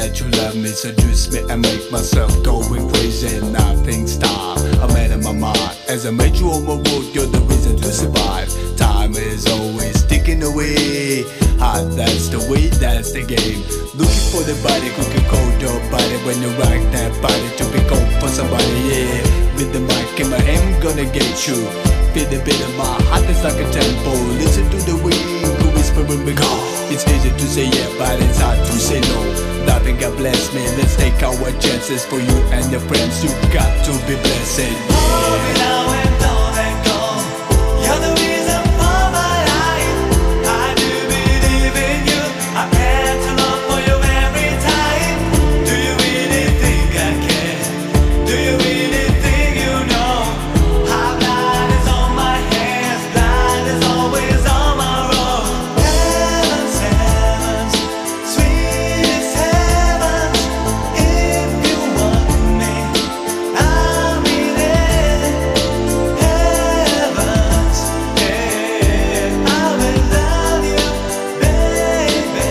that you love me, seduce me and make myself going crazy. Nothing stop, I made up my mind. As I met you on my road, you're the reason to survive. Time is always ticking away. That's the way, that's the game. Looking for the body who can hold your body when you rock that body to be cold for somebody, yeah. With the mic in my hand, gonna get you. Feel the beat of my heart, it's like a tempo. Listen to the wind, go whispering me go. It's easy to say yeah, but it's hard to say no. Nothing can bless me, let's take our chances. For you and your friends, you got to be blessed, yeah. Now and don't let go. You're the reason for my life. I do believe in you. I plan to love for you every time. Do you really think I care? Do you really think you know? How blood is on my hands, blood is always on my road. Heavens, heavens, sweetest heavens. If you want me, I'll be there. Heavens, yeah, I will love you, baby.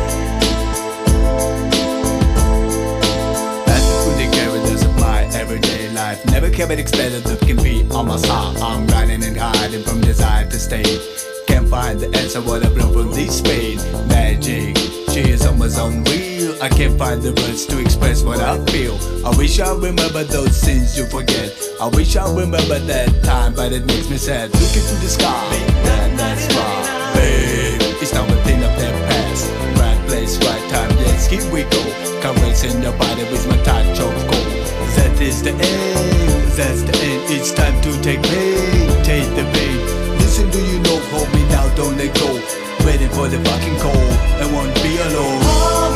That's who the characters of my everyday life. Never can be expected to compete on my side. I'm running and hiding from desire to stay. Can't find the answer what I've learned from this pain. Magic, she is almost unreal. I can't find the words to express what I feel. I wish I remember those things you forget. I wish I remember that time, but it makes me sad. Looking to the sky, and that's why, babe, it's not a thing of that past. Right place, right time, yes, here we go. Caressing your body with my touch of gold. That is the end, that's the end. It's time to take pain, take the pain. Listen, do you know? Hold me now, don't let go. Waiting for the fucking call, I won't be alone.